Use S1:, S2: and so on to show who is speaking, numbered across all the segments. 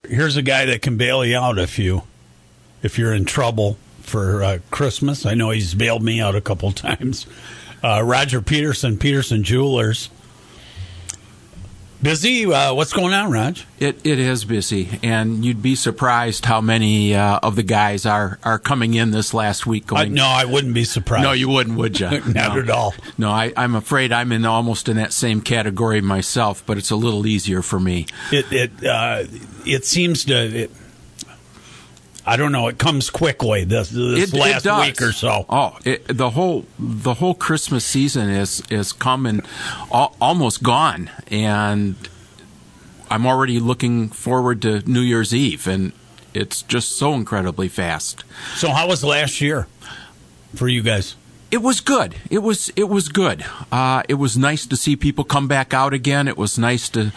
S1: here's a guy that can bail you out if you're in trouble for Christmas. I know he's bailed me out a couple times. Roger Peterson, Peterson Jewelers. Busy? What's going on, Raj?
S2: It is busy, and you'd be surprised how many of the guys are coming in this last week. Going,
S1: no, I wouldn't be surprised.
S2: No, you wouldn't, would you?
S1: Not at all.
S2: No, I'm afraid I'm almost in that same category myself, but it's a little easier for me.
S1: It seems to. I don't know. It comes quickly this last week or so.
S2: Oh, the whole Christmas season is come and almost gone, and I'm already looking forward to New Year's Eve, and it's just so incredibly fast.
S1: So, how was last year for you guys?
S2: It was good. It was good. It was nice to see people come back out again. It was nice to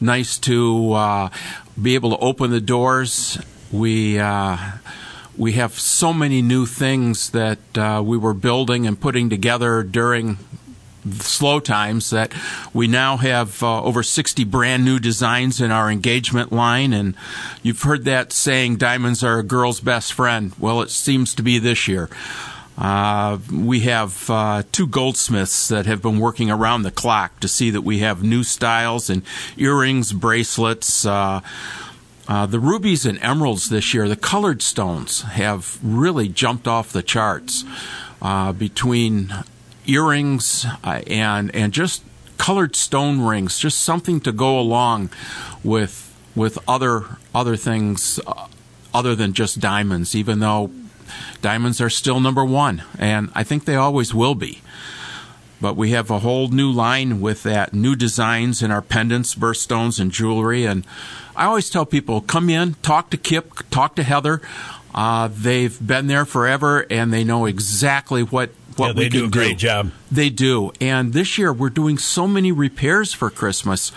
S2: be able to open the doors. We have so many new things that we were building and putting together during slow times that we now have over 60 brand new designs in our engagement line. And you've heard that saying, diamonds are a girl's best friend. Well, it seems to be this year. We have 2 goldsmiths that have been working around the clock to see that we have new styles and earrings, bracelets. The rubies and emeralds this year, the colored stones, have really jumped off the charts between earrings and just colored stone rings, just something to go along with other things other than just diamonds, even though diamonds are still number one, and I think they always will be. But we have a whole new line with that, new designs in our pendants, birthstones, and jewelry. And I always tell people, come in, talk to Kip, talk to Heather. They've been there forever, and they know exactly what we can do.
S1: They do a great job.
S2: They do. And this year, we're doing so many repairs for Christmas.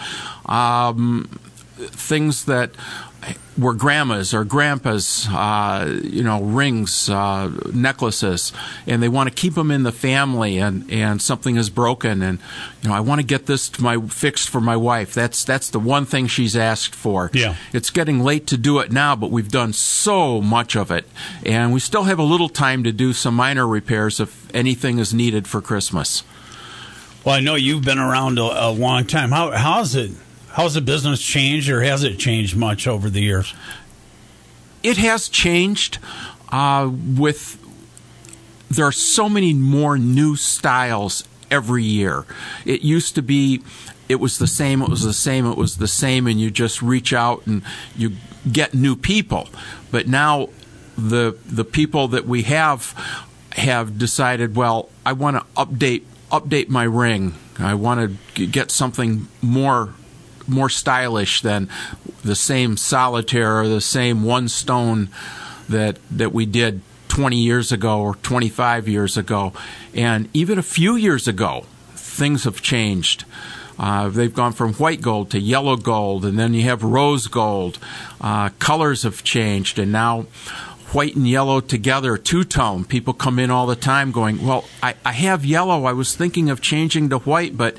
S2: Things that were grandma's or grandpa's, rings, necklaces, and they want to keep them in the family, and something is broken, and I want to get this fixed for my wife. That's the one thing she's asked for.
S1: Yeah,
S2: it's getting late to do it now, but we've done so much of it, and we still have a little time to do some minor repairs if anything is needed for Christmas.
S1: Well, I know you've been around a long time. How's it? How's the business changed, or has it changed much over the years?
S2: It has changed. There are so many more new styles every year. It used to be, it was the same, and you just reach out and you get new people. But now the people that we have decided, well, I want to update my ring. I want to get something more stylish than the same solitaire or the same one stone that we did 20 years ago or 25 years ago. And even a few years ago, things have changed. They've gone from white gold to yellow gold, and then you have rose gold. Colors have changed, and now white and yellow together, two-tone. People come in all the time going, well, I have yellow. I was thinking of changing to white, but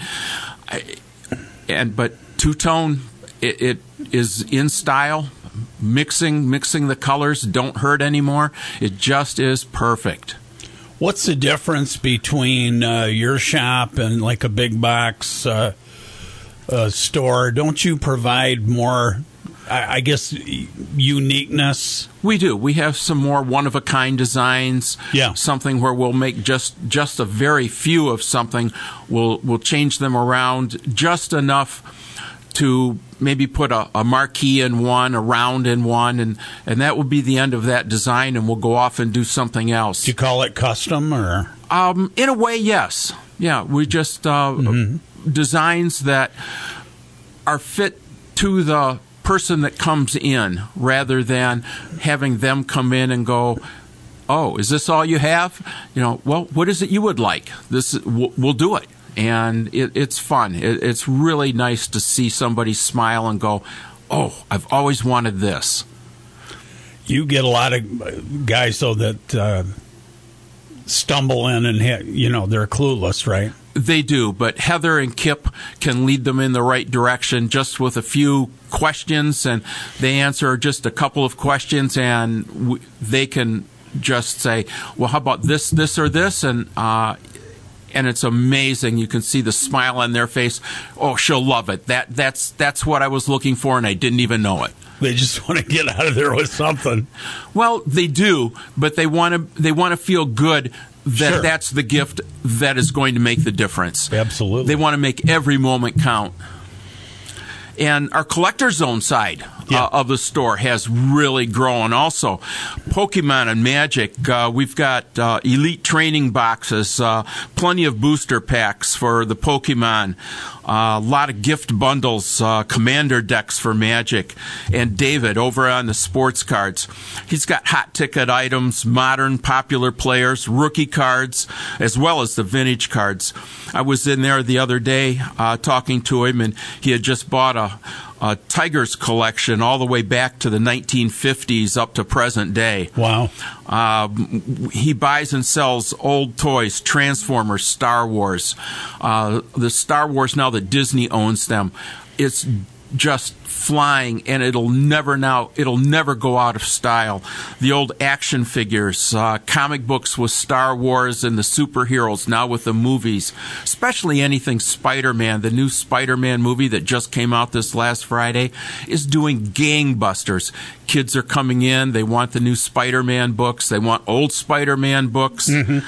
S2: two-tone, it is in style. Mixing the colors don't hurt anymore. It just is perfect.
S1: What's the difference between your shop and like a big box store? Don't you provide more, I guess, uniqueness?
S2: We do. We have some more one-of-a-kind designs.
S1: Yeah.
S2: Something where we'll make just a very few of something. We'll change them around just enough to maybe put a marquee in one, a round in one, and that will be the end of that design, and we'll go off and do something else.
S1: Do you call it custom, or?
S2: In a way, yes. Yeah, we just designs that are fit to the person that comes in, rather than having them come in and go, oh, is this all you have? Well, what is it you would like? We'll do it. And it's fun. It's really nice to see somebody smile and go, oh, I've always wanted this.
S1: You get a lot of guys, though, that stumble in and, they're clueless, right?
S2: They do, but Heather and Kip can lead them in the right direction just with a few questions, and they answer just a couple of questions, and they can just say, well, how about this, or this, and it's amazing. You can see the smile on their face. Oh, she'll love it. That's what I was looking for, and I didn't even know it.
S1: They just want to get out of there with something.
S2: Well, they do, but they want to feel good that
S1: Sure.
S2: that's the gift that is going to make the difference.
S1: Absolutely.
S2: They want to make every moment count. And our collector zone side of the store has really grown also. Pokemon and Magic, we've got elite training boxes, plenty of booster packs for the Pokemon, a lot of gift bundles, commander decks for Magic, and David over on the sports cards. He's got hot ticket items, modern popular players, rookie cards, as well as the vintage cards. I was in there the other day talking to him, and he had just bought a Tigers collection all the way back to the 1950s up to present day.
S1: Wow.
S2: He buys and sells old toys, Transformers, Star Wars. The Star Wars, now that Disney owns them, it's just flying, and it'll never go out of style. The old action figures, comic books with Star Wars and the superheroes, now with the movies, especially anything Spider-Man. The new Spider-Man movie that just came out this last Friday is doing gangbusters. Kids are coming in, they want the new Spider-Man books, they want old Spider-Man books. Mm-hmm.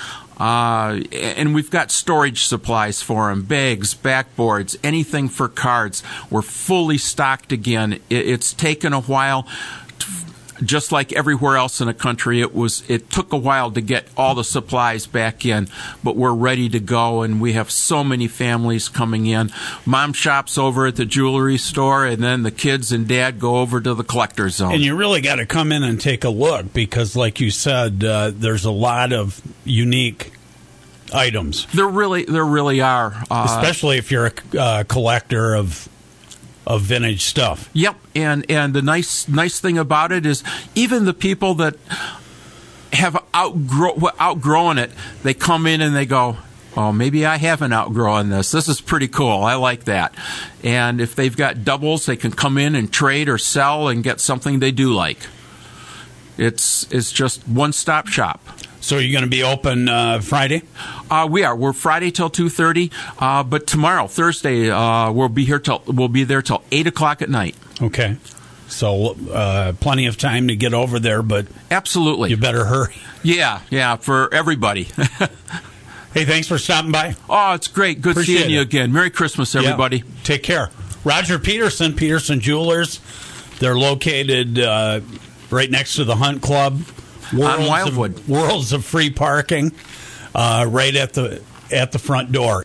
S2: And we've got storage supplies for them, bags, backboards, anything for cards. We're fully stocked again. It's taken a while. Just like everywhere else in the country, it took a while to get all the supplies back in, but we're ready to go, and we have so many families coming in. Mom shops over at the jewelry store, and then the kids and Dad go over to the collector zone.
S1: And you really got to come in and take a look because, like you said, there's a lot of unique items.
S2: There really are.
S1: Especially if you're a collector of vintage stuff.
S2: Yep, and the nice thing about it is even the people that have outgrown it, they come in and they go, oh, maybe I haven't outgrown this. This is pretty cool. I like that. And if they've got doubles, they can come in and trade or sell and get something they do like. It's just one-stop shop.
S1: So you're going to be open Friday?
S2: We are. We're Friday till 2:30, but tomorrow, Thursday, we'll be there till 8:00 at night.
S1: Okay. So plenty of time to get over there, but
S2: absolutely,
S1: you better hurry.
S2: Yeah, for everybody.
S1: Hey, thanks for stopping by.
S2: Oh, it's great. Good
S1: Appreciate
S2: seeing you
S1: it.
S2: again. Merry Christmas, everybody.
S1: Yeah. Take care. Roger Peterson, Peterson Jewelers. They're located right next to the Hunt Club.
S2: On Wildwood.
S1: Worlds of free parking right at the front door.